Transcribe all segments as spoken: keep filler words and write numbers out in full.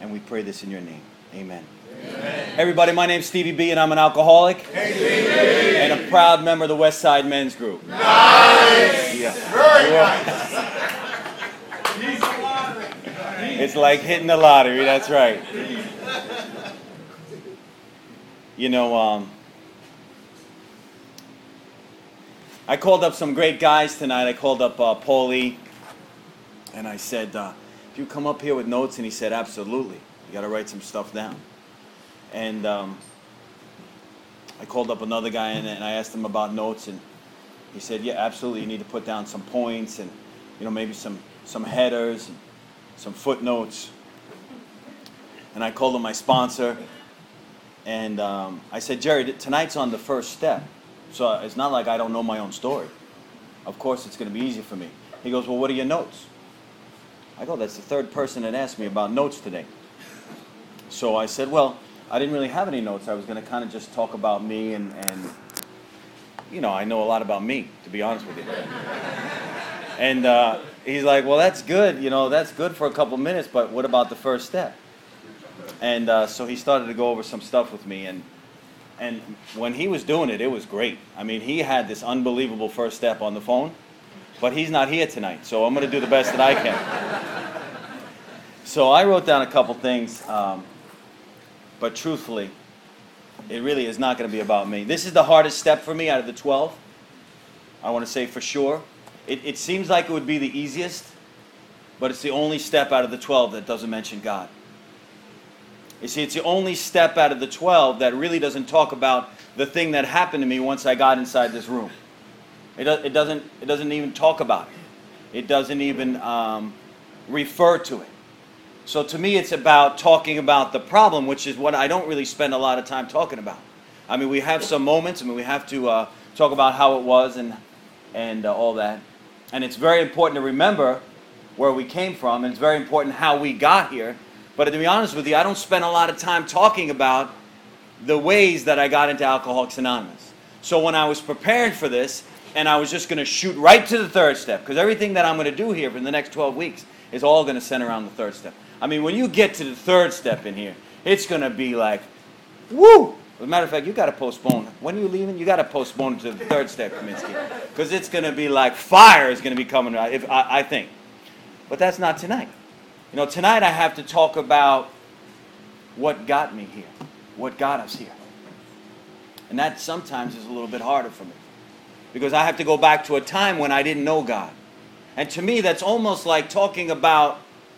And we pray this in your name. Amen. Amen. Everybody, my name's Stevie B, and I'm an alcoholic. Hey, Stevie. And a proud member of the West Side Men's Group. Nice! Yeah. Very nice. It's like hitting the lottery, that's right. You know, um, I called up some great guys tonight. I called up uh, Paulie, and I said, uh, "Do you come up here with notes?" And he said, "Absolutely. You got to write some stuff down." And um, I called up another guy, and, and I asked him about notes, and he said, "Yeah, absolutely. You need to put down some points, and you know, maybe some some headers, and some footnotes." And I called him my sponsor, and um, I said, "Jerry, tonight's on the first step, so it's not like I don't know my own story. Of course, it's going to be easy for me." He goes, "Well, what are your notes?" I go, "That's the third person that asked me about notes today." So I said, "Well, I didn't really have any notes. I was going to kind of just talk about me, and, and, you know, I know a lot about me, to be honest with you." And uh, he's like, "Well, that's good. You know, that's good for a couple minutes, but what about the first step?" And uh, so he started to go over some stuff with me, and and when he was doing it, it was great. I mean, he had this unbelievable first step on the phone, but he's not here tonight, so I'm going to do the best that I can. So I wrote down a couple things, um, but truthfully, it really is not going to be about me. This is the hardest step for me out of the twelve. I want to say for sure. It, it seems like it would be the easiest, but it's the only step out of the twelve that doesn't mention God. You see, it's the only step out of the twelve that really doesn't talk about the thing that happened to me once I got inside this room. It, do, it, doesn't, it doesn't even talk about it. It doesn't even um, refer to it. So to me, it's about talking about the problem, which is what I don't really spend a lot of time talking about. I mean, we have some moments. I mean, we have to uh, talk about how it was and, and uh, all that. And it's very important to remember where we came from, and it's very important how we got here. But to be honest with you, I don't spend a lot of time talking about the ways that I got into Alcoholics Anonymous. So when I was preparing for this, and I was just going to shoot right to the third step, because everything that I'm going to do here for the next twelve weeks is all going to center around the third step. I mean, when you get to the third step in here, it's going to be like, woo! As a matter of fact, you got to postpone. When are you leaving? You got to postpone to the third step, Kaminsky, because it's going to be like fire is going to be coming out, if I, I think. But that's not tonight. You know, tonight I have to talk about what got me here, what got us here. And that sometimes is a little bit harder for me, because I have to go back to a time when I didn't know God. And to me, that's almost like talking about,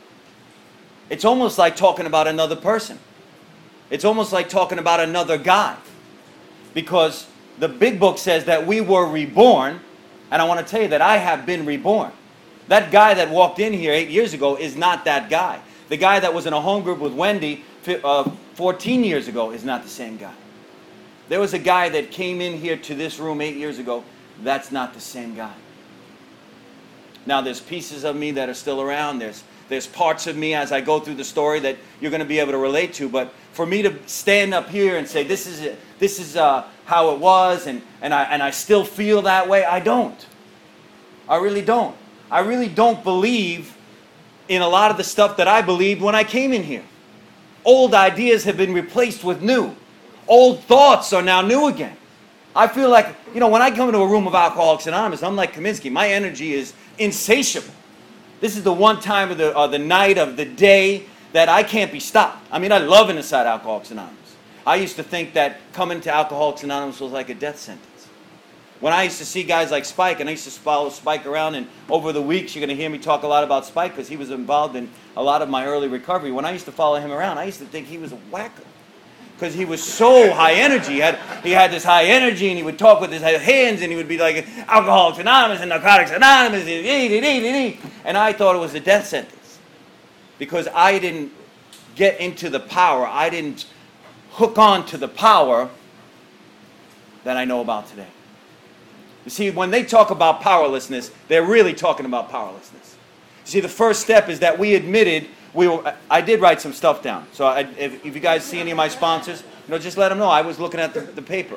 it's almost like talking about another person. It's almost like talking about another guy. Because the big book says that we were reborn, and I want to tell you that I have been reborn. That guy that walked in here eight years ago is not that guy. The guy that was in a home group with Wendy uh, fourteen years ago is not the same guy. There was a guy that came in here to this room eight years ago. That's not the same guy. Now, there's pieces of me that are still around. There's, there's parts of me as I go through the story that you're going to be able to relate to. But for me to stand up here and say, this is, it, this is uh, how it was, and, and, I, and I still feel that way, I don't. I really don't. I really don't believe in a lot of the stuff that I believed when I came in here. Old ideas have been replaced with new. Old thoughts are now new again. I feel like, you know, when I come into a room of Alcoholics Anonymous, I'm like Kaminsky. My energy is insatiable. This is the one time of the, uh, the night, of the day, that I can't be stopped. I mean, I love it inside Alcoholics Anonymous. I used to think that coming to Alcoholics Anonymous was like a death sentence. When I used to see guys like Spike, and I used to follow Spike around, and over the weeks you're going to hear me talk a lot about Spike because he was involved in a lot of my early recovery. When I used to follow him around, I used to think he was a whacker because he was so high energy. He had, he had this high energy, and he would talk with his hands, and he would be like, Alcoholics Anonymous and Narcotics Anonymous, and I thought it was a death sentence because I didn't get into the power. I didn't hook on to the power that I know about today. You see, when they talk about powerlessness, they're really talking about powerlessness. You see, the first step is that we admitted we were, I did write some stuff down. So I, if, if you guys see any of my sponsors, you know, just let them know I was looking at the, the paper.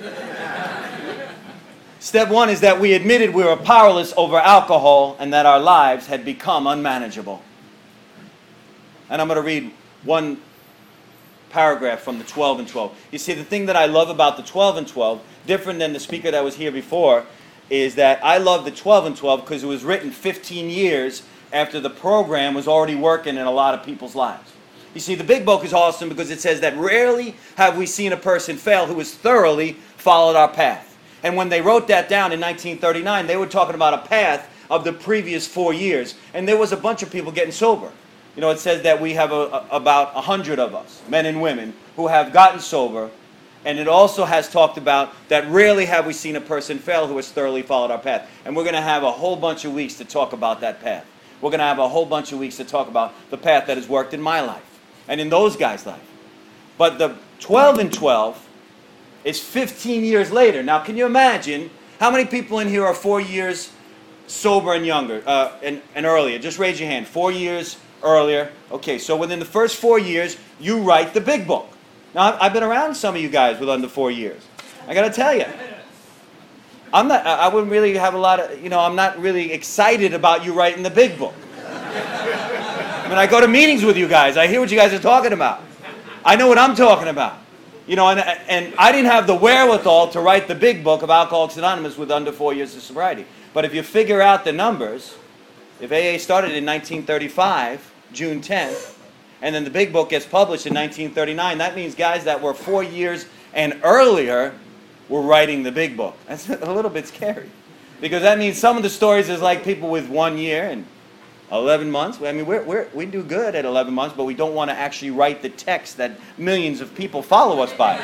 Step one is that we admitted we were powerless over alcohol and that our lives had become unmanageable. And I'm going to read one paragraph from the twelve and twelve. You see, the thing that I love about the twelve and twelve, different than the speaker that was here before, is that I love the twelve and twelve because it was written fifteen years after the program was already working in a lot of people's lives. You see, the big book is awesome because it says that rarely have we seen a person fail who has thoroughly followed our path. And when they wrote that down in nineteen thirty-nine, they were talking about a path of the previous four years. And there was a bunch of people getting sober. You know, it says that we have a, a, about a hundred of us, men and women, who have gotten sober. And it also has talked about that rarely have we seen a person fail who has thoroughly followed our path. And we're going to have a whole bunch of weeks to talk about that path. We're going to have a whole bunch of weeks to talk about the path that has worked in my life and in those guys' life. But the twelve and twelve is fifteen years later. Now, can you imagine how many people in here are four years sober and younger, uh, and, and earlier? Just raise your hand. Four years earlier. Okay, so within the first four years, you write the big book. Now, I've been around some of you guys with under four years. I got to tell you, I'm not, I wouldn't really have a lot of, you know, I'm not really excited about you writing the big book. I mean, I go to meetings with you guys. I hear what you guys are talking about. I know what I'm talking about. You know, and, and I didn't have the wherewithal to write the big book of Alcoholics Anonymous with under four years of sobriety. But if you figure out the numbers, if A A started in nineteen thirty-five, June tenth, and then the big book gets published in nineteen thirty-nine, that means guys that were four years and earlier were writing the big book. That's a little bit scary. Because that means some of the stories is like people with one year and eleven months. I mean, we're, we're, we do good at eleven months, but we don't want to actually write the text that millions of people follow us by.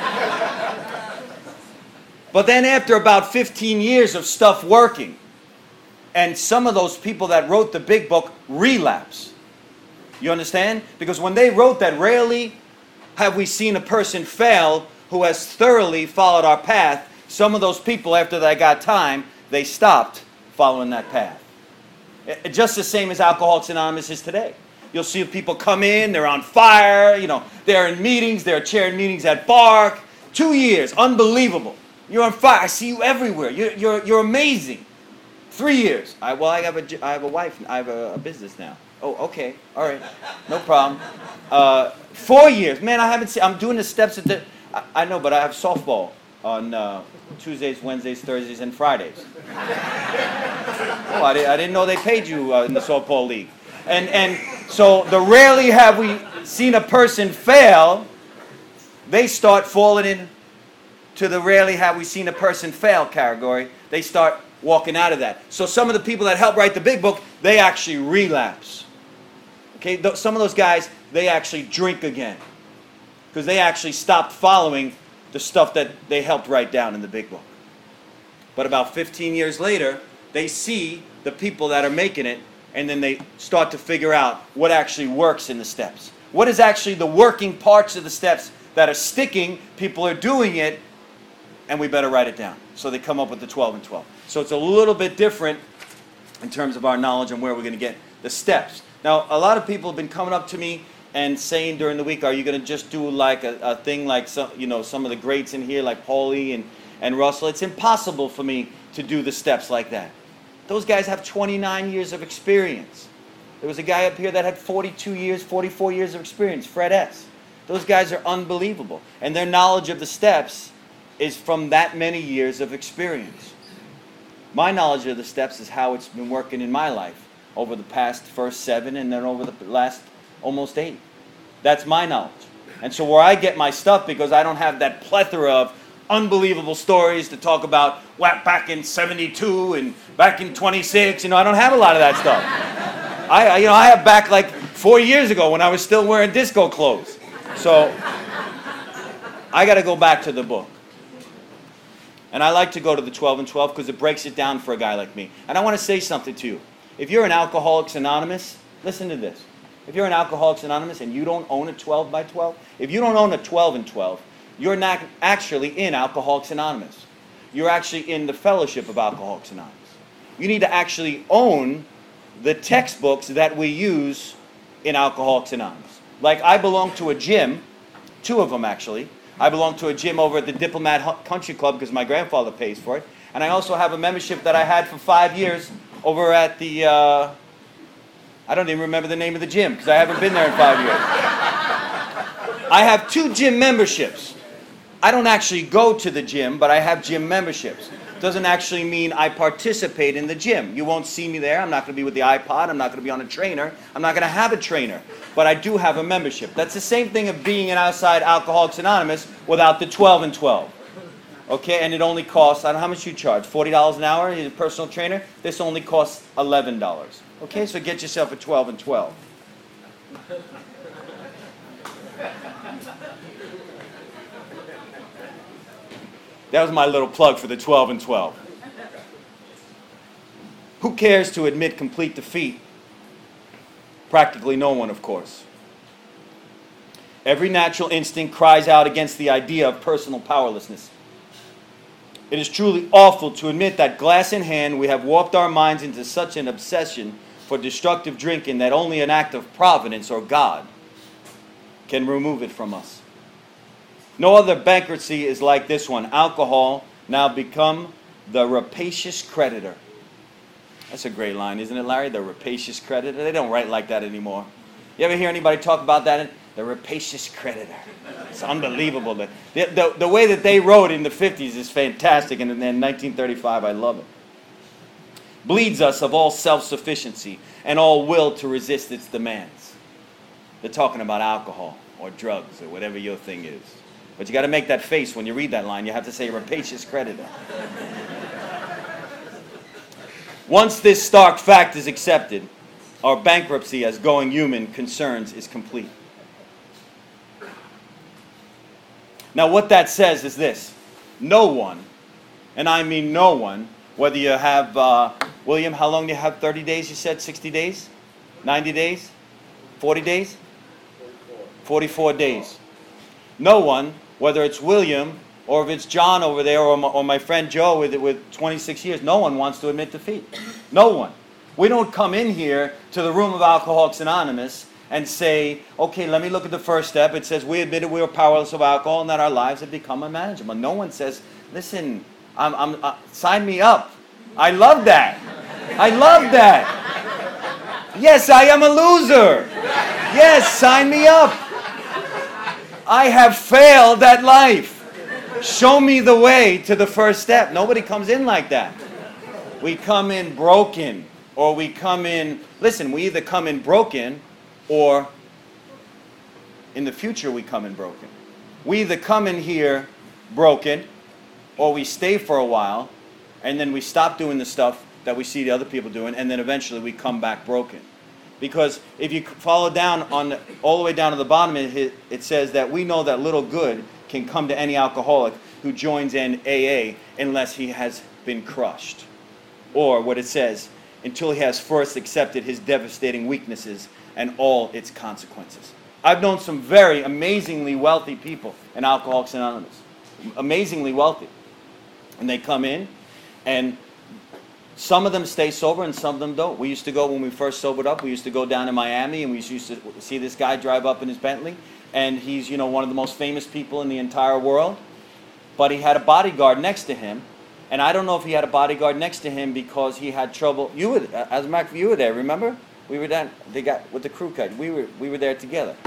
But then after about fifteen years of stuff working, and some of those people that wrote the big book relapse. You understand? Because when they wrote that, rarely have we seen a person fail who has thoroughly followed our path. Some of those people, after they got time, they stopped following that path. It, just the same as Alcoholics Anonymous is today. You'll see people come in, they're on fire, you know, they're in meetings, they're chairing meetings at Bark. Two years, unbelievable. You're on fire. I see you everywhere. You're, you're, you're amazing. Three years. I, well, I have a, I have a wife. I have a, a business now. Oh, okay. All right. No problem. Uh, four years. Man, I haven't seen, I'm doing the steps at the, I, I know, but I have softball on uh, Tuesdays, Wednesdays, Thursdays, and Fridays. Oh, I, did, I didn't know they paid you uh, in the softball league. And, and so the rarely have we seen a person fail, they start falling in to the rarely have we seen a person fail category. They start walking out of that. So some of the people that help write the big book, they actually relapse. Okay, Th- some of those guys, they actually drink again. Because they actually stopped following the stuff that they helped write down in the big book. But about fifteen years later, they see the people that are making it, and then they start to figure out what actually works in the steps. What is actually the working parts of the steps that are sticking, people are doing it, and we better write it down. So they come up with the twelve and twelve. So it's a little bit different in terms of our knowledge and where we're going to get the steps. Now, a lot of people have been coming up to me and saying during the week, are you going to just do like a, a thing like some, you know, some of the greats in here, like Paulie and, and Russell? It's impossible for me to do the steps like that. Those guys have twenty-nine years of experience. There was a guy up here that had forty-two years, forty-four years of experience, Fred S. Those guys are unbelievable. And their knowledge of the steps is from that many years of experience. My knowledge of the steps is how it's been working in my life over the past first seven and then over the last almost eight. That's my knowledge. And so where I get my stuff, because I don't have that plethora of unbelievable stories to talk about back in seventy-two and back in twenty-six, you know, I don't have a lot of that stuff. I, you know, I have back like four years ago when I was still wearing disco clothes. So I got to go back to the book. And I like to go to the twelve and twelve because it breaks it down for a guy like me. And I want to say something to you. If you're an Alcoholics Anonymous, listen to this. If you're an Alcoholics Anonymous and you don't own a twelve by twelve, if you don't own a twelve and twelve, you're not actually in Alcoholics Anonymous. You're actually in the fellowship of Alcoholics Anonymous. You need to actually own the textbooks that we use in Alcoholics Anonymous. Like I belong to a gym, two of them actually. I belong to a gym over at the Diplomat Country Club because my grandfather pays for it. And I also have a membership that I had for five years over at the, uh, I don't even remember the name of the gym because I haven't been there in five years. I have two gym memberships. I don't actually go to the gym, but I have gym memberships. Doesn't actually mean I participate in the gym. You won't see me there. I'm not going to be with the iPod. I'm not going to be on a trainer. I'm not going to have a trainer. But I do have a membership. That's the same thing of being an outside Alcoholics Anonymous without the twelve and twelve. Okay, and it only costs, I don't know how much you charge, forty dollars an hour, you're a personal trainer? This only costs eleven dollars. Okay, so get yourself a twelve and twelve. That was my little plug for the twelve and twelve. Who cares to admit complete defeat? Practically no one, of course. Every natural instinct cries out against the idea of personal powerlessness. It is truly awful to admit that, glass in hand, we have warped our minds into such an obsession for destructive drinking that only an act of providence or God can remove it from us. No other bankruptcy is like this one. Alcohol now become the rapacious creditor. That's a great line, isn't it, Larry? The rapacious creditor. They don't write like that anymore. You ever hear anybody talk about that? The rapacious creditor. It's unbelievable. The, the, the way that they wrote in the fifties is fantastic, and in nineteen thirty-five, I love it. Bleeds us of all self-sufficiency and all will to resist its demands. They're talking about alcohol or drugs or whatever your thing is. But you got to make that face when you read that line. You have to say rapacious creditor. Once this stark fact is accepted, our bankruptcy as going human concerns is complete. Now what that says is this. No one, and I mean no one, whether you have, uh, William, how long do you have? thirty days, you said? sixty days? ninety days? forty days? forty-four days. No one, whether it's William or if it's John over there or my, or my friend Joe with, with twenty-six years, no one wants to admit defeat. No one. We don't come in here to the room of Alcoholics Anonymous and say, okay, let me look at the first step. It says we admitted we were powerless of alcohol and that our lives had become unmanageable. No one says, listen, I'm, I'm, uh, sign me up. I love that. I love that. Yes, I am a loser. Yes, sign me up. I have failed at life. Show me the way to the first step. Nobody comes in like that. We come in broken, or we come in, listen, we either come in broken, or in the future we come in broken. We either come in here broken, or we stay for a while, and then we stop doing the stuff that we see the other people doing, and then eventually we come back broken. Because if you follow down on the, all the way down to the bottom, it, it says that we know that little good can come to any alcoholic who joins in A A unless he has been crushed. Or what it says, until he has first accepted his devastating weaknesses and all its consequences. I've known some very amazingly wealthy people in Alcoholics Anonymous. Amazingly wealthy. And they come in, and some of them stay sober and some of them don't. We used to go, when we first sobered up, we used to go down to Miami, and we used to see this guy drive up in his Bentley, and he's, you know, one of the most famous people in the entire world. But he had a bodyguard next to him, and I don't know if he had a bodyguard next to him because he had trouble. You were, as a matter of fact, you were there, remember? We were down, they got, with the crew cut, we were, we were there together.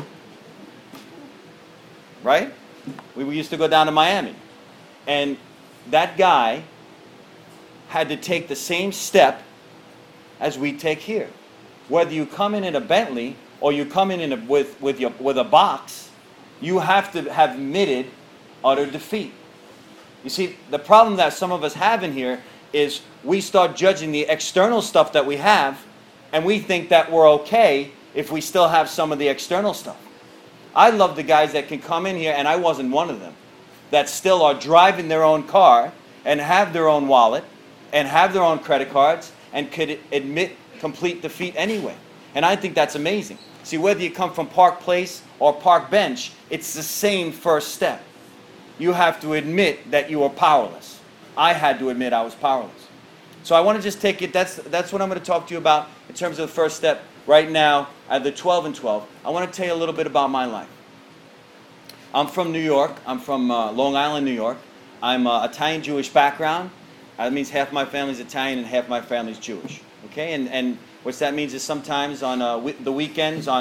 Right? We used to go down to Miami. And that guy had to take the same step as we take here. Whether you come in in a Bentley or you come in, in a, with, with, your, with a box, you have to have admitted utter defeat. You see, the problem that some of us have in here is we start judging the external stuff that we have, and we think that we're okay if we still have some of the external stuff. I love the guys that can come in here, and I wasn't one of them, that still are driving their own car and have their own wallet and have their own credit cards and could admit complete defeat anyway. And I think that's amazing. See, whether you come from Park Place or Park Bench, it's the same first step. You have to admit that you are powerless. I had to admit I was powerless. So I want to just take it, that's, that's what I'm going to talk to you about in terms of the first step right now at the twelve and twelve. I want to tell you a little bit about my life. I'm from New York. I'm from uh, Long Island, New York. I'm uh, Italian-Jewish background. That means half my family's Italian and half my family's Jewish. Okay, and, and what that means is sometimes on uh, the weekends, on,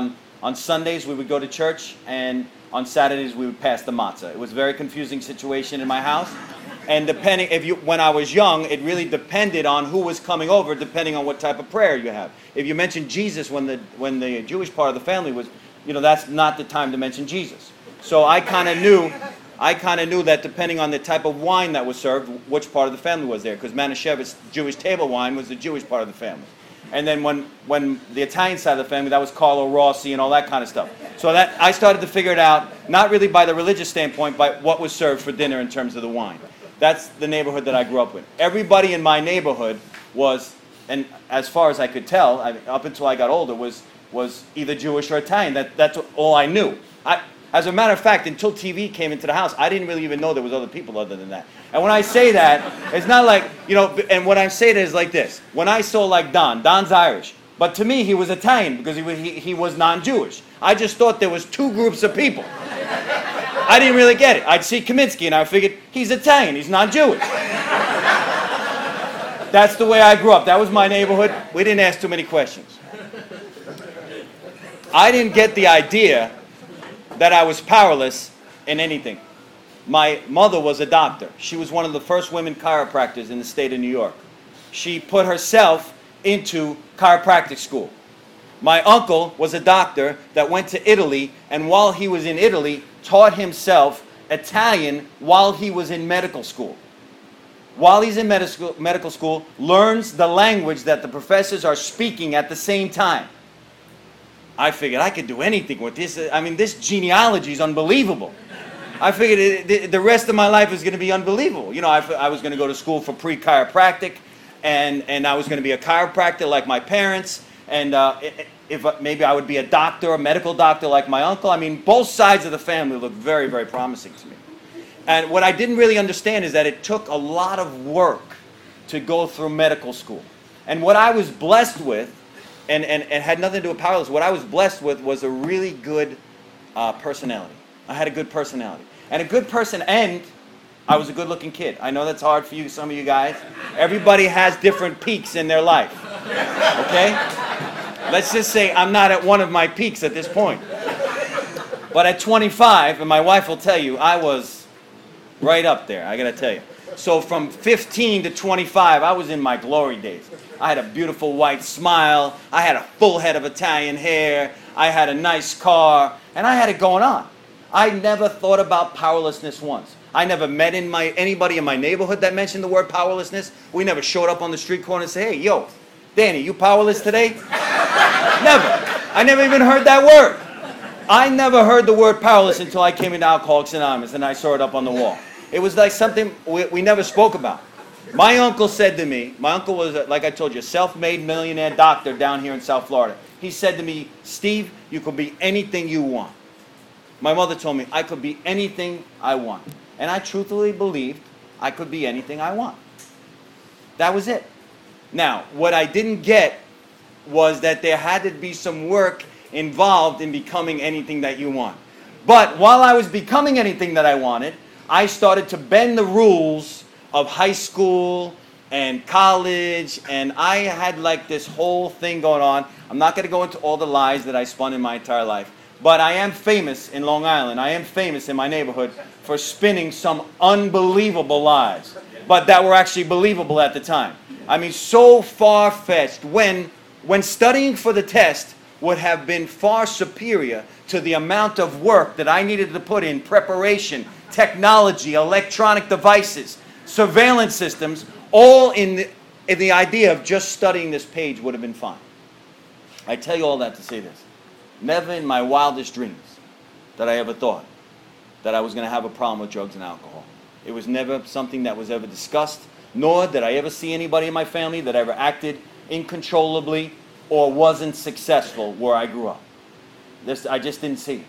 On Sundays, we would go to church, and on Saturdays, we would pass the matzah. It was a very confusing situation in my house. And depending, if you, when I was young, it really depended on who was coming over, depending on what type of prayer you have. If you mentioned Jesus when the when the Jewish part of the family was, you know, that's not the time to mention Jesus. So I kind of knew, I kind of knew that depending on the type of wine that was served, which part of the family was there. Because Manischewitz Jewish table wine was the Jewish part of the family. And then when when the Italian side of the family, that was Carlo Rossi and all that kind of stuff. So that I started to figure it out, not really by the religious standpoint, but what was served for dinner in terms of the wine. That's the neighborhood that I grew up with. Everybody in my neighborhood was, and as far as I could tell, I, up until I got older, was was either Jewish or Italian. That that's all I knew. I, as a matter of fact, until T V came into the house, I didn't really even know there was other people other than that. And when I say that, it's not like, you know, and what I say that is like this. When I saw like Don, Don's Irish, but to me he was Italian because he was, he, he was non-Jewish. I just thought there was two groups of people. I didn't really get it. I'd see Kaminsky and I figured, he's Italian, he's not Jewish. That's the way I grew up. That was my neighborhood. We didn't ask too many questions. I didn't get the idea that I was powerless in anything. My mother was a doctor. She was one of the first women chiropractors in the state of New York. She put herself into chiropractic school. My uncle was a doctor that went to Italy, and while he was in Italy, taught himself Italian while he was in medical school. While he's in medical medical school, learns the language that the professors are speaking at the same time. I figured I could do anything with this. I mean, this genealogy is unbelievable. I figured it, the, the rest of my life is going to be unbelievable. You know, I, I was going to go to school for pre-chiropractic, and, and I was going to be a chiropractor like my parents, and uh, if maybe I would be a doctor, a medical doctor like my uncle. I mean, both sides of the family looked very, very promising to me. And what I didn't really understand is that it took a lot of work to go through medical school. And what I was blessed with, and, and, and had nothing to do with powerless, what I was blessed with was a really good uh, personality. I had a good personality. And a good person, and I was a good-looking kid. I know that's hard for you, some of you guys. Everybody has different peaks in their life. Okay? Let's just say I'm not at one of my peaks at this point. But at twenty-five, and my wife will tell you, I was right up there, I gotta tell you. So from fifteen to twenty-five, I was in my glory days. I had a beautiful white smile. I had a full head of Italian hair. I had a nice car. And I had it going on. I never thought about powerlessness once. I never met in my anybody in my neighborhood that mentioned the word powerlessness. We never showed up on the street corner and said, hey, yo, Danny, you powerless today? Never. I never even heard that word. I never heard the word powerless until I came into Alcoholics Anonymous and I saw it up on the wall. It was like something we, we never spoke about. My uncle said to me, my uncle was, a, like I told you, a self-made millionaire doctor down here in South Florida. He said to me, Steve, you could be anything you want. My mother told me I could be anything I want. And I truthfully believed I could be anything I want. That was it. Now, what I didn't get was that there had to be some work involved in becoming anything that you want. But while I was becoming anything that I wanted, I started to bend the rules of high school and college, and I had like this whole thing going on. I'm not going to go into all the lies that I spun in my entire life. But I am famous in Long Island. I am famous in my neighborhood for spinning some unbelievable lies. But that were actually believable at the time. I mean, so far-fetched. When, when studying for the test would have been far superior to the amount of work that I needed to put in preparation, technology, electronic devices, surveillance systems, all in the, in the idea of just studying this page would have been fine. I tell you all that to say this. Never in my wildest dreams that I ever thought that I was going to have a problem with drugs and alcohol. It was never something that was ever discussed, nor did I ever see anybody in my family that ever acted incontrollably or wasn't successful where I grew up. This, I just didn't see it.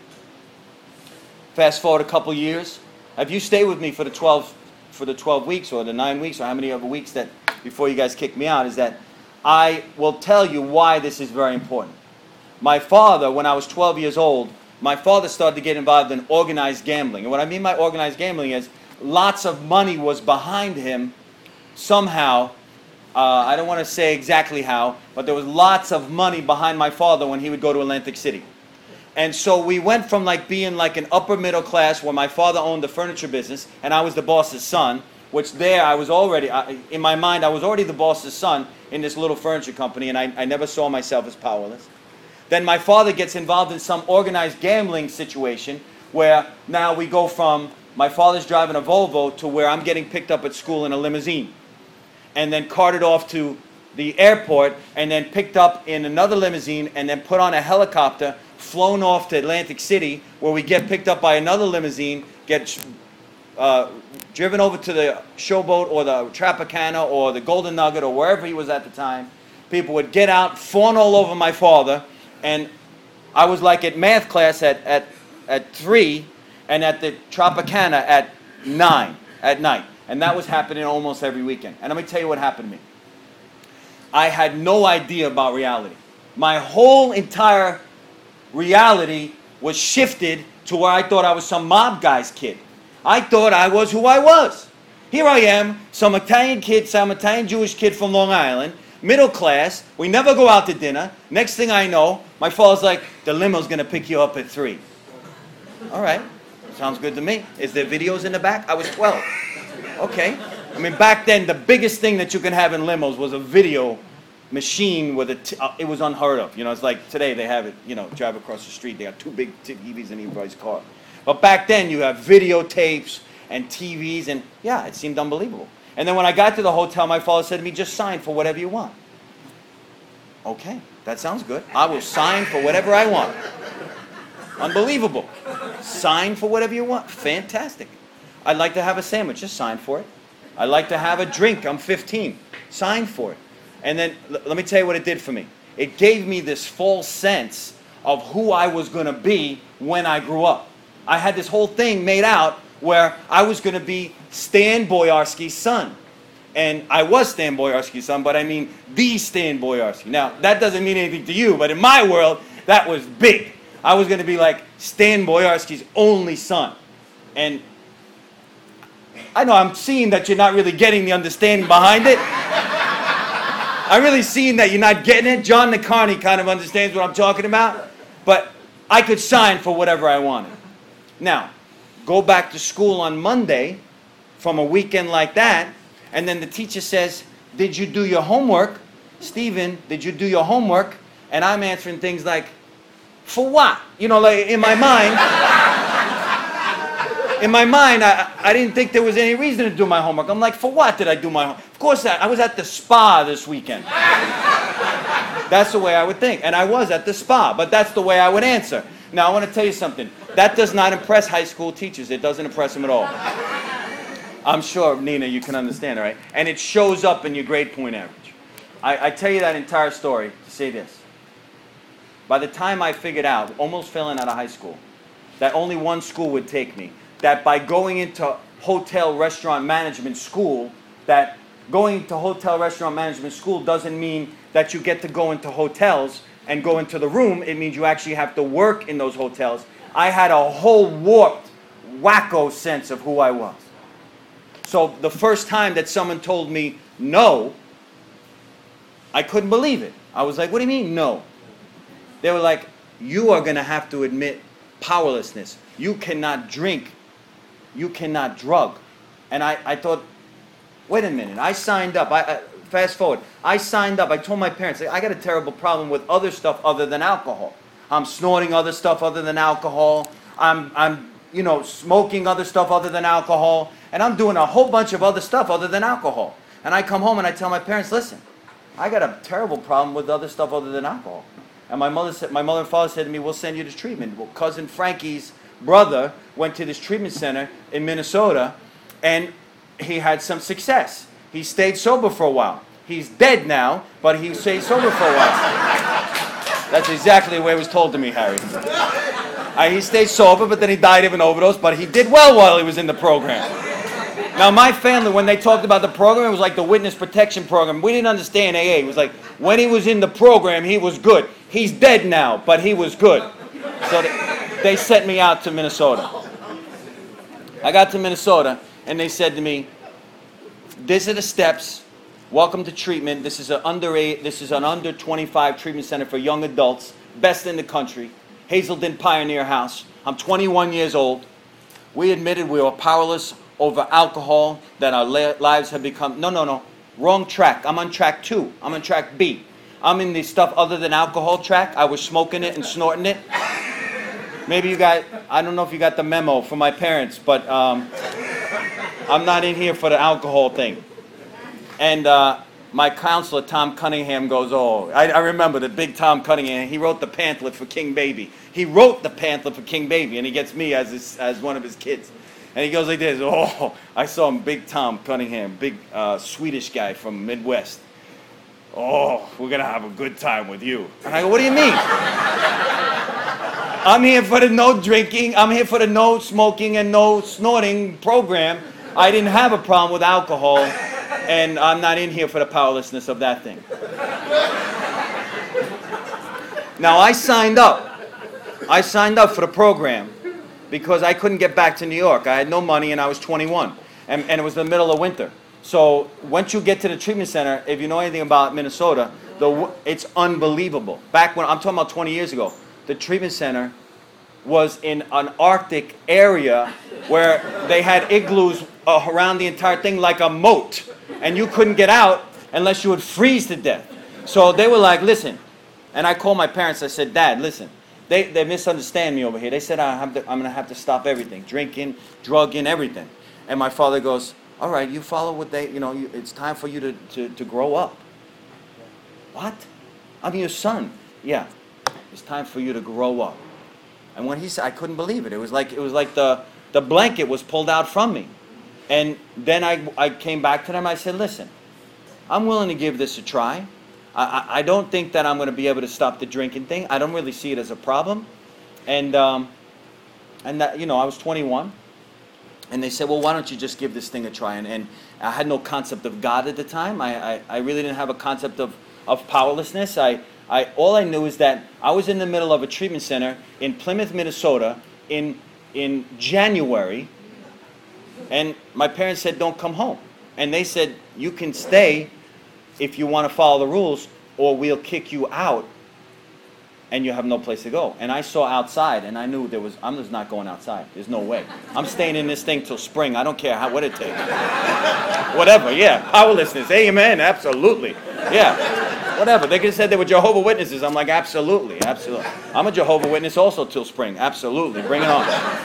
Fast forward a couple years. Have you stayed with me for the twelve for the twelve weeks or the nine weeks or how many other weeks that before you guys kicked me out, is that I will tell you why this is very important. My father, when I was twelve years old, my father started to get involved in organized gambling. And what I mean by organized gambling is lots of money was behind him somehow. Uh, I don't want to say exactly how, but there was lots of money behind my father when he would go to Atlantic City. And so we went from like being like an upper middle class where my father owned the furniture business and I was the boss's son, which there I was already, I, in my mind, I was already the boss's son in this little furniture company, and I, I never saw myself as powerless. Then my father gets involved in some organized gambling situation where now we go from my father's driving a Volvo to where I'm getting picked up at school in a limousine and then carted off to the airport and then picked up in another limousine and then put on a helicopter, flown off to Atlantic City where we get picked up by another limousine, get uh, driven over to the Showboat or the Tropicana or the Golden Nugget or wherever he was at the time. People would get out, fawn all over my father, and I was like at math class at, at, at three and at the Tropicana at nine at night. And that was happening almost every weekend. And let me tell you what happened to me. I had no idea about reality. My whole entire reality was shifted to where I thought I was some mob guy's kid. I thought I was who I was. Here I am, some Italian kid, some Italian Jewish kid from Long Island, middle class. We never go out to dinner. Next thing I know, my father's like, the limo's going to pick you up at three. All right. Sounds good to me. Is there videos in the back? I was twelve. Okay. I mean, back then, the biggest thing that you can have in limos was a video machine with a, t- uh, it was unheard of. You know, it's like today they have it, you know, drive across the street. They got two big T Vs in everybody's car. But back then, you have videotapes and T Vs, and yeah, it seemed unbelievable. And then when I got to the hotel, my father said to me, just sign for whatever you want. Okay, that sounds good. I will sign for whatever I want. Unbelievable. Sign for whatever you want. Fantastic. I'd like to have a sandwich. Just sign for it. I'd like to have a drink. I'm fifteen. Sign for it. And then l- let me tell you what it did for me. It gave me this false sense of who I was going to be when I grew up. I had this whole thing made out where I was going to be Stan Boyarsky's son. And I was Stan Boyarsky's son, but I mean the Stan Boyarsky. Now, that doesn't mean anything to you, but in my world, that was big. I was going to be like Stan Boyarsky's only son. And I know I'm seeing that you're not really getting the understanding behind it. I'm really seeing that you're not getting it. John Nicarni kind of understands what I'm talking about. But I could sign for whatever I wanted. Now, go back to school on Monday from a weekend like that, and then the teacher says, did you do your homework? Stephen, did you do your homework? And I'm answering things like, for what? You know, like in my mind, in my mind, I, I didn't think there was any reason to do my homework. I'm like, for what did I do my homework? Of course, I, I was at the spa this weekend. That's the way I would think. And I was at the spa, but that's the way I would answer. Now, I want to tell you something. That does not impress high school teachers. It doesn't impress them at all. I'm sure, Nina, you can understand, right? And it shows up in your grade point average. I, I tell you that entire story to say this. By the time I figured out, almost failing out of high school, that only one school would take me, that by going into hotel restaurant management school, that going to hotel restaurant management school doesn't mean that you get to go into hotels and go into the room. It means you actually have to work in those hotels. I had a whole warped, wacko sense of who I was. So the first time that someone told me no, I couldn't believe it. I was like, what do you mean no? They were like, you are going to have to admit powerlessness. You cannot drink. You cannot drug. And I, I thought, wait a minute. I signed up. I, I fast forward. I signed up. I told my parents, I got a terrible problem with other stuff other than alcohol. I'm snorting other stuff other than alcohol. I'm, I'm, you know, smoking other stuff other than alcohol. And I'm doing a whole bunch of other stuff other than alcohol. And I come home and I tell my parents, listen, I got a terrible problem with other stuff other than alcohol. And my mother said, my mother and father said to me, we'll send you to treatment. Well, cousin Frankie's brother went to this treatment center in Minnesota, and he had some success. He stayed sober for a while. He's dead now, but he stayed sober for a while. That's exactly the way it was told to me, Harry. Uh, he stayed sober, but then he died of an overdose, but he did well while he was in the program. Now, my family, when they talked about the program, it was like the witness protection program. We didn't understand A A. It was like, when he was in the program, he was good. He's dead now, but he was good. So they, they sent me out to Minnesota. I got to Minnesota, and they said to me, these are the steps. Welcome to treatment. This is an under eight, this is an under twenty-five treatment center for young adults, best in the country. Hazelden Pioneer House. I'm twenty-one years old. We admitted we were powerless over alcohol, that our lives have become, no, no, no, wrong track. I'm on track two. I'm on track B. I'm in the stuff other than alcohol track. I was smoking it and snorting it. Maybe you got, I don't know if you got the memo from my parents, but um, I'm not in here for the alcohol thing. And uh, my counselor, Tom Cunningham, goes, oh, I, I remember the big Tom Cunningham. He wrote the pamphlet for King Baby. He wrote the pamphlet for King Baby, and he gets me as his, as one of his kids. And he goes like this, oh, I saw him, big Tom Cunningham, big uh, Swedish guy from Midwest. Oh, we're going to have a good time with you. And I go, what do you mean? I'm here for the no drinking, I'm here for the no smoking and no snorting program. I didn't have a problem with alcohol, and I'm not in here for the powerlessness of that thing. Now, I signed up. I signed up for the program because I couldn't get back to New York. I had no money, and I was twenty-one, and, and it was the middle of winter. So once you get to the treatment center, if you know anything about Minnesota, the, it's unbelievable. Back when, I'm talking about twenty years ago, the treatment center was in an Arctic area where they had igloos uh, around the entire thing like a moat, and you couldn't get out unless you would freeze to death. So they were like, listen, and I called my parents, I said, Dad, listen, they, they misunderstand me over here. They said I have to, I'm going to have to stop everything, drinking, drugging, everything. And my father goes, all right, you follow what they, you know, you, it's time for you to, to, to grow up. What? I'm your son. Yeah, it's time for you to grow up. And when he said, I couldn't believe it. It was like, it was like the, the blanket was pulled out from me. And then I, I came back to them, I said, listen, I'm willing to give this a try. I, I, I don't think that I'm going to be able to stop the drinking thing. I don't really see it as a problem. And, um, and that, you know, I was twenty-one. And they said, well, why don't you just give this thing a try? And, and I had no concept of God at the time. I, I, I really didn't have a concept of, of powerlessness. I, I, all I knew is that I was in the middle of a treatment center in Plymouth, Minnesota in, in January. And my parents said, don't come home. And they said, you can stay if you want to follow the rules, or we'll kick you out and you have no place to go. And I saw outside, and I knew there was, I'm just not going outside. There's no way. I'm staying in this thing till spring. I don't care how, what it takes. Whatever, yeah. Powerlessness, amen, absolutely. Yeah, whatever. They could have said they were Jehovah's Witnesses. I'm like, absolutely, absolutely. I'm a Jehovah's Witness also till spring. Absolutely, bring it on.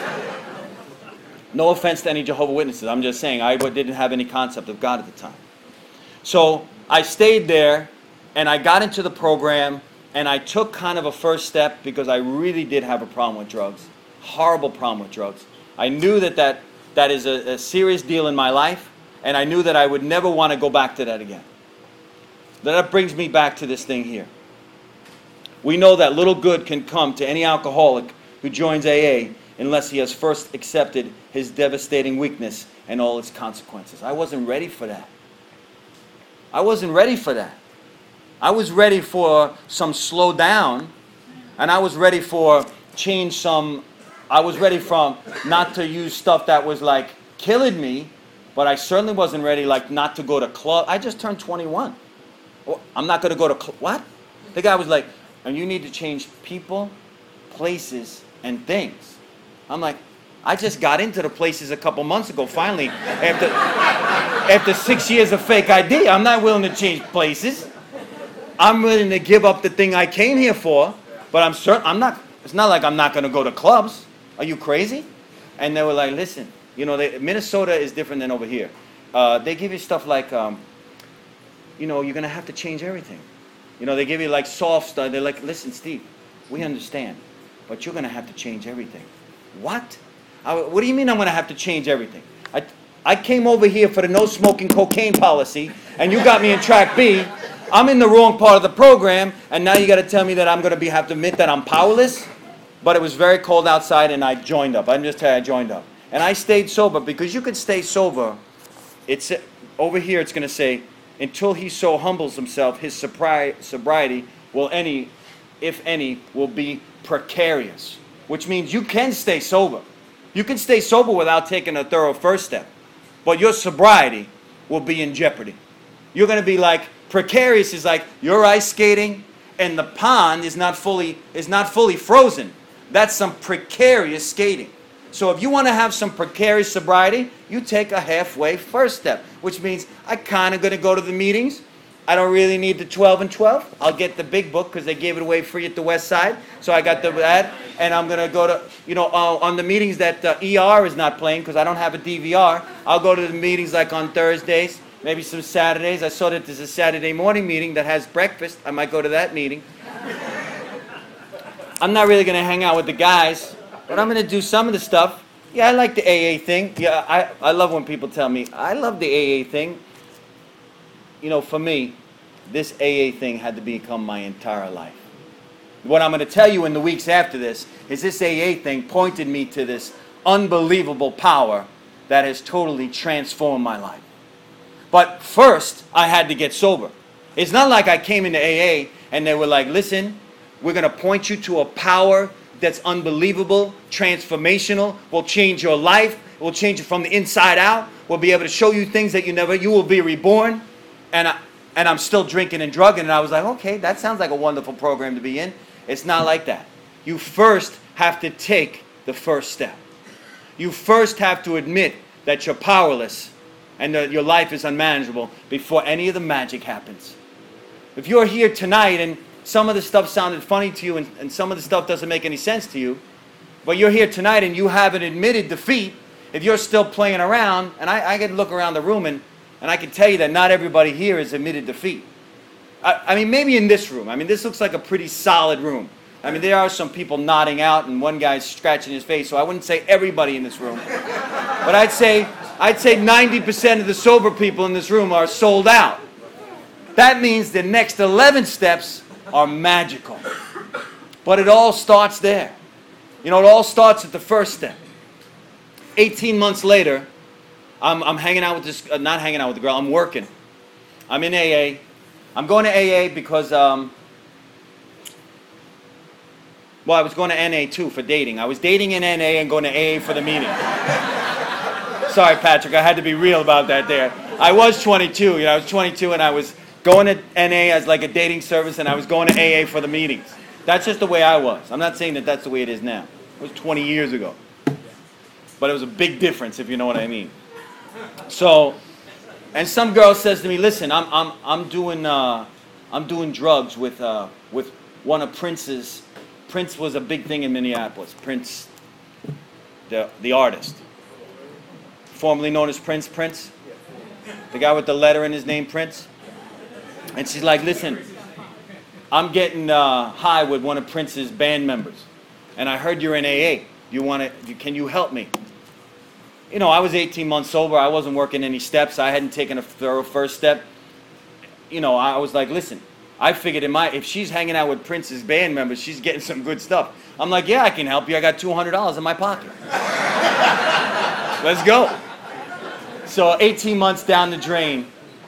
No offense to any Jehovah's Witnesses. I'm just saying I didn't have any concept of God at the time. So I stayed there, and I got into the program, and I took kind of a first step because I really did have a problem with drugs. Horrible problem with drugs. I knew that that, that is a, a serious deal in my life, and I knew that I would never want to go back to that again. That brings me back to this thing here. We know that little good can come to any alcoholic who joins A A unless he has first accepted his devastating weakness and all its consequences. I wasn't ready for that. I wasn't ready for that. I was ready for some slow down, and I was ready for change some, I was ready for not to use stuff that was like killing me, but I certainly wasn't ready like not to go to club. I just turned twenty-one. I'm not going to go to club. What? The guy was like, and you need to change people, places, and things. I'm like, I just got into the places a couple months ago, finally, after, after six years of fake I D. I'm not willing to change places. I'm willing to give up the thing I came here for, but I'm certain, I'm not, it's not like I'm not going to go to clubs. Are you crazy? And they were like, listen, you know, they, Minnesota is different than over here. Uh, they give you stuff like, um, you know, you're going to have to change everything. You know, they give you like soft stuff. They're like, listen, Steve, we understand, but you're going to have to change everything. What? I, what do you mean I'm going to have to change everything? I, I came over here for the no smoking cocaine policy, and you got me in track B. I'm in the wrong part of the program, and now you got to tell me that I'm going to be have to admit that I'm powerless. But it was very cold outside, and I joined up. I'm just telling you, I joined up, and I stayed sober because you could stay sober. It's over here. It's going to say until he so humbles himself, his sobri- sobriety will any, if any, will be precarious, which means you can stay sober. You can stay sober without taking a thorough first step, but your sobriety will be in jeopardy. You're going to be like. Precarious is like you're ice skating and the pond is not fully is not fully frozen. That's some precarious skating. So if you want to have some precarious sobriety, you take a halfway first step, which means I kind of going to go to the meetings. I don't really need the twelve and twelve. I'll get the big book because they gave it away free at the West Side. So I got the that, and I'm going to go to, you know, uh, on the meetings that uh, E R is not playing because I don't have a D V R. I'll go to the meetings like on Thursdays, maybe some Saturdays. I saw that there's a Saturday morning meeting that has breakfast. I might go to that meeting. I'm not really going to hang out with the guys, but I'm going to do some of the stuff. Yeah, I like the A A thing. Yeah, I, I love when people tell me, I love the A A thing. You know, for me, this A A thing had to become my entire life. What I'm going to tell you in the weeks after this is this A A thing pointed me to this unbelievable power that has totally transformed my life. But first, I had to get sober. It's not like I came into A A and they were like, listen, we're going to point you to a power that's unbelievable, transformational, will change your life, will change you from the inside out, will be able to show you things that you never, you will be reborn. And, I, and I'm still drinking and drugging. And I was like, okay, that sounds like a wonderful program to be in. It's not like that. You first have to take the first step. You first have to admit that you're powerless and that your life is unmanageable before any of the magic happens. If you're here tonight and some of the stuff sounded funny to you and, and some of the stuff doesn't make any sense to you, but you're here tonight and you haven't admitted defeat, if you're still playing around, and I, I can look around the room and And I can tell you that not everybody here has admitted defeat. I, I mean, maybe in this room. I mean, this looks like a pretty solid room. I mean, there are some people nodding out and one guy's scratching his face, so I wouldn't say everybody in this room. But I'd say, I'd say ninety percent of the sober people in this room are sold out. That means the next eleven steps are magical. But it all starts there. You know, it all starts at the first step. eighteen months later, I'm, I'm hanging out with this, uh, not hanging out with the girl, I'm working. I'm in A A. I'm going to A A because, um, well, I was going to N A too for dating. I was dating in N A and going to A A for the meeting. Sorry, Patrick, I had to be real about that there. I was twenty-two, you know, I was twenty-two and I was going to N A as like a dating service and I was going to A A for the meetings. That's just the way I was. I'm not saying that that's the way it is now. It was twenty years ago. But it was a big difference, if you know what I mean. So, and some girl says to me, "Listen, I'm I'm I'm doing uh, I'm doing drugs with uh, with one of Prince's. Prince was a big thing in Minneapolis. Prince, the the artist, formerly known as Prince Prince, the guy with the letter in his name, Prince." And she's like, "Listen, I'm getting uh, high with one of Prince's band members, and I heard you're in A A. You want to? Can you help me?" You know, I was eighteen months sober. I wasn't working any steps. I hadn't taken a thorough first step. You know, I was like, listen, I figured in my, if she's hanging out with Prince's band members, she's getting some good stuff. I'm like, yeah, I can help you. I got two hundred dollars in my pocket. Let's go. So eighteen months down the drain,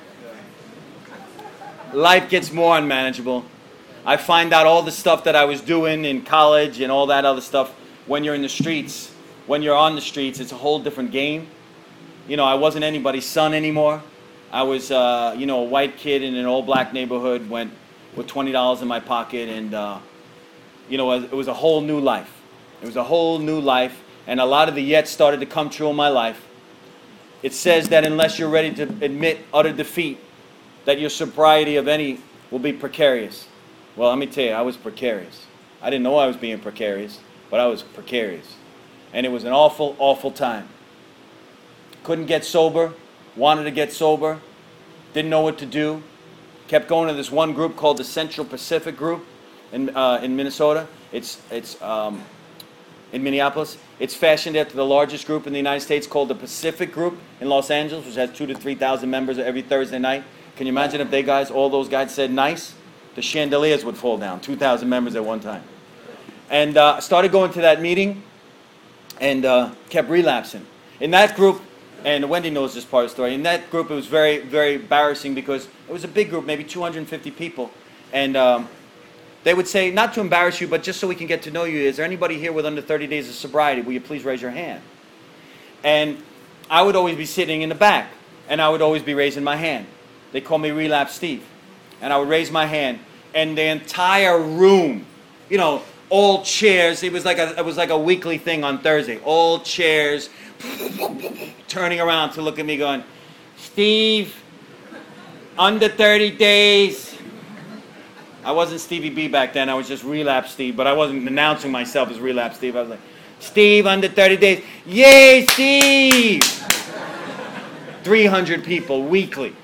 life gets more unmanageable. I find out all the stuff that I was doing in college and all that other stuff when you're in the streets. When you're on the streets, it's a whole different game. You know, I wasn't anybody's son anymore. I was, uh, you know, a white kid in an all-black neighborhood, went with twenty dollars in my pocket, and, uh, you know, it was a whole new life. It was a whole new life, and a lot of the yets started to come true in my life. It says that unless you're ready to admit utter defeat, that your sobriety of any will be precarious. Well, let me tell you, I was precarious. I didn't know I was being precarious, but I was precarious. And it was an awful, awful time. Couldn't get sober, wanted to get sober, didn't know what to do. Kept going to this one group called the Central Pacific Group in uh, in Minnesota. It's it's um, in Minneapolis. It's fashioned after the largest group in the United States called the Pacific Group in Los Angeles, which has two to three thousand members every Thursday night. Can you imagine if they guys, all those guys said nice? The chandeliers would fall down. Two thousand members at one time. And uh, started going to that meeting. And uh, kept relapsing. In that group, and Wendy knows this part of the story, in that group it was very, very embarrassing because it was a big group, maybe two hundred fifty people. And um, they would say, not to embarrass you, but just so we can get to know you, is there anybody here with under thirty days of sobriety? Will you please raise your hand? And I would always be sitting in the back, and I would always be raising my hand. They call me Relapse Steve. And I would raise my hand, and the entire room, you know, all chairs. It was like a it was like a weekly thing on Thursday. All chairs turning around to look at me going, Steve, under thirty days. I wasn't Stevie B back then. I was just Relapse Steve, but I wasn't announcing myself as Relapse Steve. I was like, Steve, under thirty days. Yay, Steve! three hundred people weekly.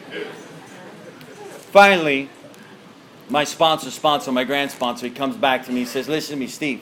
Finally, my sponsor, sponsor, my grand sponsor, he comes back to me. He says, listen to me, Steve.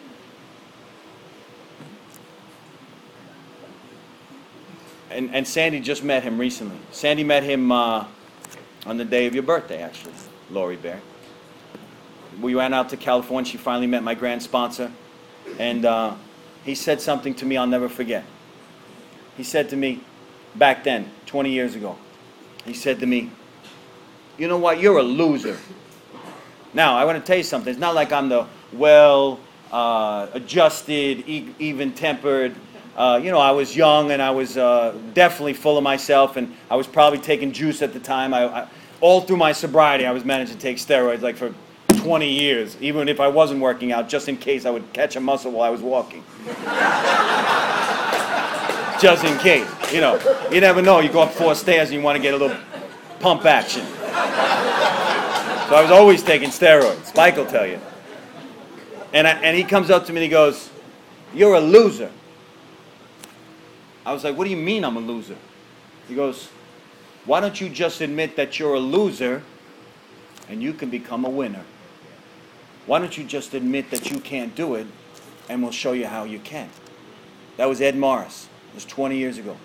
And, and Sandy just met him recently. Sandy met him uh, on the day of your birthday, actually, Lori Bear. We went out to California. She finally met my grand sponsor. And uh, he said something to me I'll never forget. He said to me, back then, twenty years ago, he said to me, you know what, you're a loser. Now, I want to tell you something. It's not like I'm the well uh, adjusted, e- even-tempered. Uh, you know, I was young and I was uh, definitely full of myself, and I was probably taking juice at the time. I, I, all through my sobriety, I was managed to take steroids like for twenty years, even if I wasn't working out, just in case I would catch a muscle while I was walking. Just in case, you know. You never know. You go up four stairs and you want to get a little pump action. So I was always taking steroids. Spike will tell you. And I, and he comes up to me and he goes, you're a loser. I was like, what do you mean I'm a loser? He goes, why don't you just admit that you're a loser and you can become a winner? Why don't you just admit that you can't do it and we'll show you how you can? That was Ed Morris. It was twenty years ago.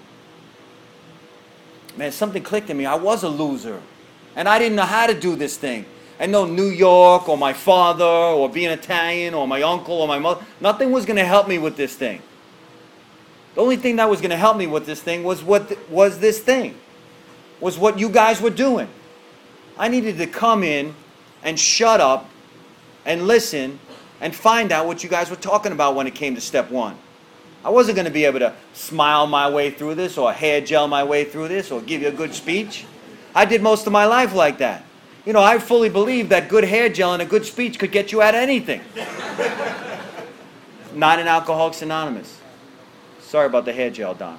Man, something clicked in me. I was a loser. And I didn't know how to do this thing. I know New York or my father or being Italian or my uncle or my mother. Nothing was going to help me with this thing. The only thing that was going to help me with this thing was what th- was this thing. Was what you guys were doing. I needed to come in and shut up and listen and find out what you guys were talking about when it came to step one. I wasn't going to be able to smile my way through this or hair gel my way through this or give you a good speech. I did most of my life like that. You know, I fully believe that good hair gel and a good speech could get you out of anything. Not in Alcoholics Anonymous. Sorry about the hair gel, Don.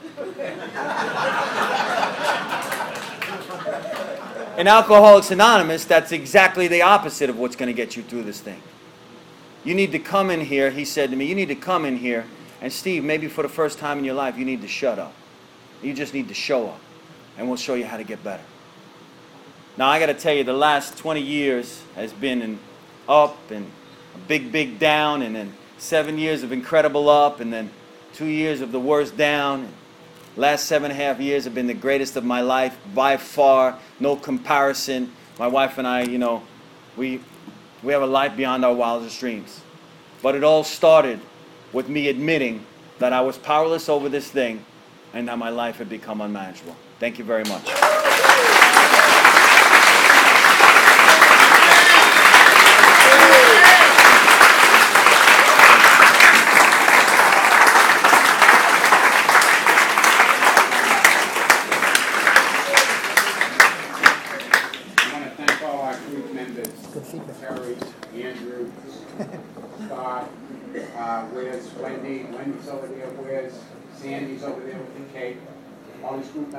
In Alcoholics Anonymous, that's exactly the opposite of what's going to get you through this thing. You need to come in here, he said to me, you need to come in here, and Steve, maybe for the first time in your life, you need to shut up. You just need to show up, and we'll show you how to get better. Now, I got to tell you, the last twenty years has been an up and a big, big down, and then seven years of incredible up, and then two years of the worst down. Last seven and a half years have been the greatest of my life by far, no comparison. My wife and I, you know, we we have a life beyond our wildest dreams. But it all started with me admitting that I was powerless over this thing and that my life had become unmanageable. Thank you very much. Terry, Andrew, Scott, uh, where's Wendy? Wendy's over there. Where's Sandy's over there with the cake? All these group members.